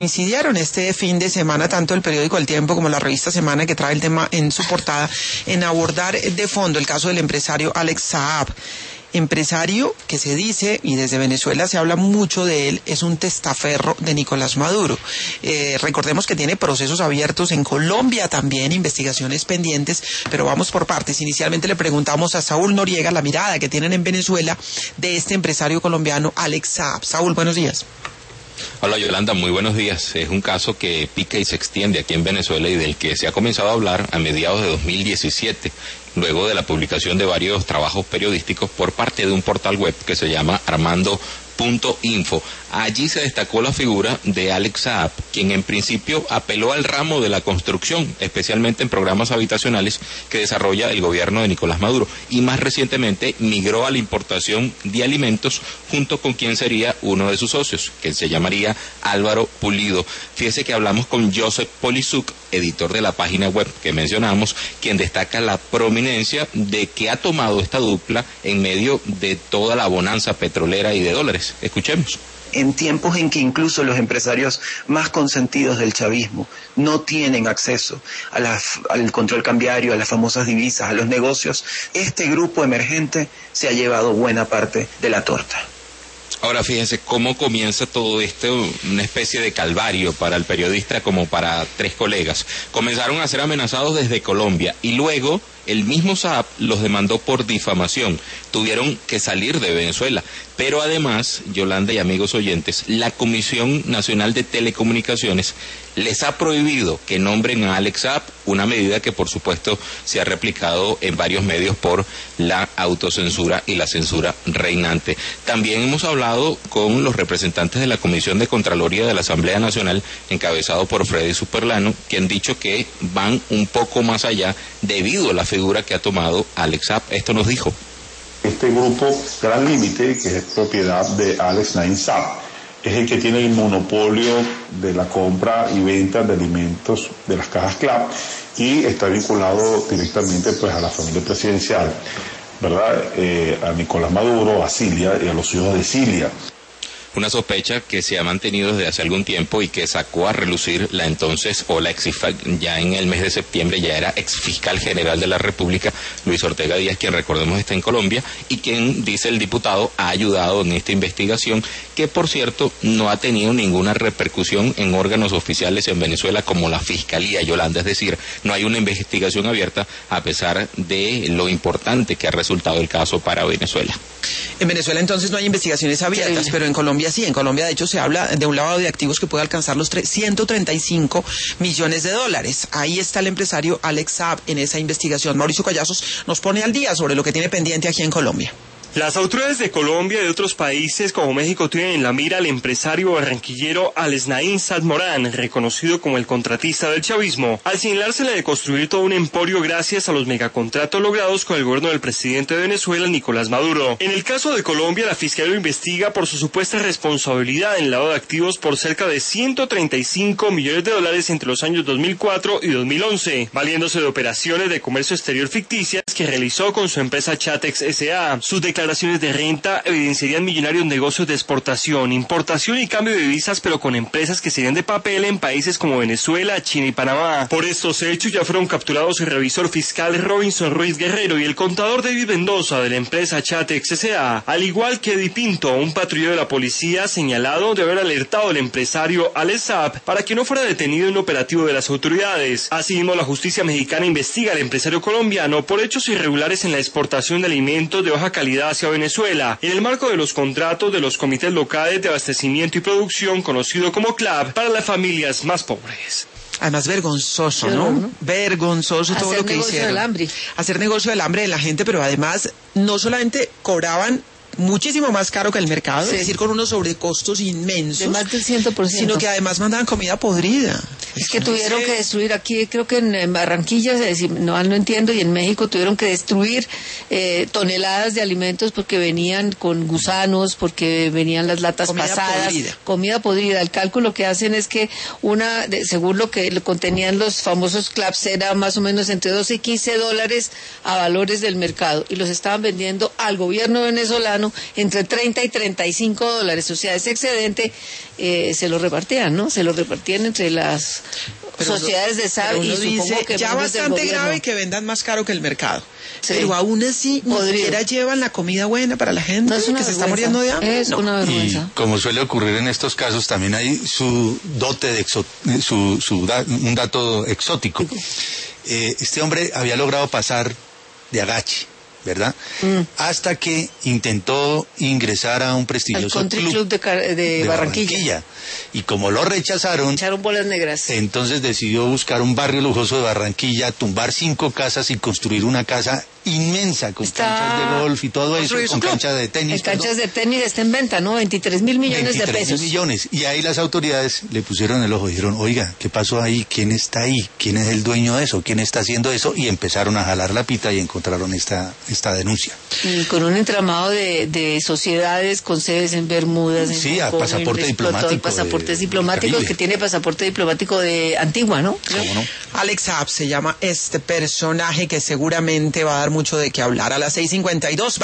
Incidieron este fin de semana tanto el periódico El Tiempo como la revista Semana, que trae el tema en su portada, en abordar de fondo el caso del empresario Alex Saab. Empresario que se dice, y desde Venezuela se habla mucho de él, es un testaferro de Nicolás Maduro. Recordemos que tiene procesos abiertos en Colombia también, investigaciones pendientes, pero vamos por partes. Inicialmente le preguntamos a Saúl Noriega la mirada que tienen en Venezuela de este empresario colombiano Alex Saab. Saúl, buenos días. Hola Yolanda, muy buenos días. Es un caso que pica y se extiende aquí en Venezuela y del que se ha comenzado a hablar a mediados de 2017, luego de la publicación de varios trabajos periodísticos por parte de un portal web que se llama Armando.info. Allí se destacó la figura de Alex Saab, quien en principio apeló al ramo de la construcción, especialmente en programas habitacionales que desarrolla el gobierno de Nicolás Maduro, y más recientemente migró a la importación de alimentos junto con quien sería uno de sus socios, que se llamaría Álvaro Pulido. Fíjese que hablamos con Joseph Polizuk, editor de la página web que mencionamos, quien destaca la prominencia de que ha tomado esta dupla en medio de toda la bonanza petrolera y de dólares. Escuchemos. En tiempos en que incluso los empresarios más consentidos del chavismo no tienen acceso al control cambiario, a las famosas divisas, a los negocios, este grupo emergente se ha llevado buena parte de la torta. Ahora fíjense cómo comienza todo esto, una especie de calvario para el periodista como para tres colegas. Comenzaron a ser amenazados desde Colombia y luego el mismo Saab los demandó por difamación. Tuvieron que salir de Venezuela. Pero además, Yolanda y amigos oyentes, la Comisión Nacional de Telecomunicaciones les ha prohibido que nombren a Alex Saab, una medida que por supuesto se ha replicado en varios medios por la autocensura y la censura reinante. También hemos hablado con los representantes de la Comisión de Contraloría de la Asamblea Nacional, encabezado por Freddy Superlano, que han dicho que van un poco más allá debido a la figura que ha tomado Alex Saab. Esto nos dijo. Este grupo Gran Límite, que es propiedad de Alex Naim Saab, es el que tiene el monopolio de la compra y venta de alimentos de las cajas CLAP y está vinculado directamente pues a la familia presidencial, ¿verdad? A Nicolás Maduro, a Cilia y a los hijos de Cilia. Una sospecha que se ha mantenido desde hace algún tiempo y que sacó a relucir la entonces, o la ya en el mes de septiembre, ya era exfiscal general de la República, Luis Ortega Díaz, quien recordemos está en Colombia, y quien, dice el diputado, ha ayudado en esta investigación, que por cierto no ha tenido ninguna repercusión en órganos oficiales en Venezuela como la Fiscalía, Yolanda, es decir, no hay una investigación abierta a pesar de lo importante que ha resultado el caso para Venezuela. En Venezuela entonces no hay investigaciones abiertas, pero en Colombia sí. En Colombia de hecho se habla de un lavado de activos que puede alcanzar los 135 millones de dólares. Ahí está el empresario Alex Saab en esa investigación. Mauricio Collazos nos pone al día sobre lo que tiene pendiente aquí en Colombia. Las autoridades de Colombia y de otros países como México tienen en la mira al empresario barranquillero Alex Naim Saab Morán, reconocido como el contratista del chavismo, al señalársele de construir todo un emporio gracias a los megacontratos logrados con el gobierno del presidente de Venezuela, Nicolás Maduro. En el caso de Colombia, la Fiscalía lo investiga por su supuesta responsabilidad en lavado de activos por cerca de 135 millones de dólares entre los años 2004 y 2011, valiéndose de operaciones de comercio exterior ficticias que realizó con su empresa Chatex S.A. Sus declaraciones de renta evidenciarían millonarios negocios de exportación, importación y cambio de divisas, pero con empresas que serían de papel en países como Venezuela, China y Panamá. Por estos hechos ya fueron capturados el revisor fiscal Robinson Ruiz Guerrero y el contador David Mendoza de la empresa Chatex S.A., al igual que Eddie Pinto, un patrullero de la policía señalado de haber alertado al empresario Alex Saab para que no fuera detenido en un operativo de las autoridades. Asimismo, la justicia mexicana investiga al empresario colombiano por hechos irregulares en la exportación de alimentos de baja calidad hacia Venezuela, en el marco de los contratos de los comités locales de abastecimiento y producción, conocido como CLAP, para las familias más pobres. Además vergonzoso, ¿no? Vergonzoso todo lo que hicieron. Hacer negocio del hambre de la gente, pero además no solamente cobraban muchísimo más caro que el mercado, sí, es decir, con unos sobrecostos inmensos, de más del 100%, sino que además mandaban comida podrida. Es que tuvieron que destruir aquí, creo que en Barranquilla, no entiendo, y en México tuvieron que destruir toneladas de alimentos porque venían con gusanos, porque venían las latas pasadas, comida podrida. El cálculo que hacen es que según lo que contenían los famosos claps, era más o menos entre 12 y 15 dólares a valores del mercado, y los estaban vendiendo al gobierno venezolano entre 30 y 35 dólares, o sea, ese excedente se lo repartían, ¿no? Se lo repartían entre las sociedades de SAB, y supongo que ya bastante grave que vendan más caro que el mercado. Sí. Pero aún así ni siquiera llevan la comida buena para la gente que se está muriendo de hambre. Es una vergüenza. Y como suele ocurrir en estos casos, también hay su dote de un dato exótico. Este hombre había logrado pasar de agache, ¿verdad? Hasta que intentó ingresar a un prestigioso club de Barranquilla. Y como lo rechazaron, echaron bolas negras. Entonces decidió buscar un barrio lujoso de Barranquilla, tumbar 5 casas y construir una casa inmensa con canchas de golf y todo eso, con canchas de tenis. Canchas de tenis está en venta, ¿no? 23.000 millones de pesos. 23.000 millones. Y ahí las autoridades le pusieron el ojo y dijeron, oiga, ¿qué pasó ahí? ¿Quién está ahí? ¿Quién es el dueño de eso? ¿Quién está haciendo eso? Y empezaron a jalar la pita y encontraron esta denuncia. Y con un entramado de sociedades con sedes en Bermudas. Sí, a pasaporte diplomático. Pasaportes diplomáticos, que tiene pasaporte diplomático de Antigua, ¿no? ¿Cómo no? Alex Saab se llama este personaje que seguramente va a dar mucho de qué hablar. A las 6:52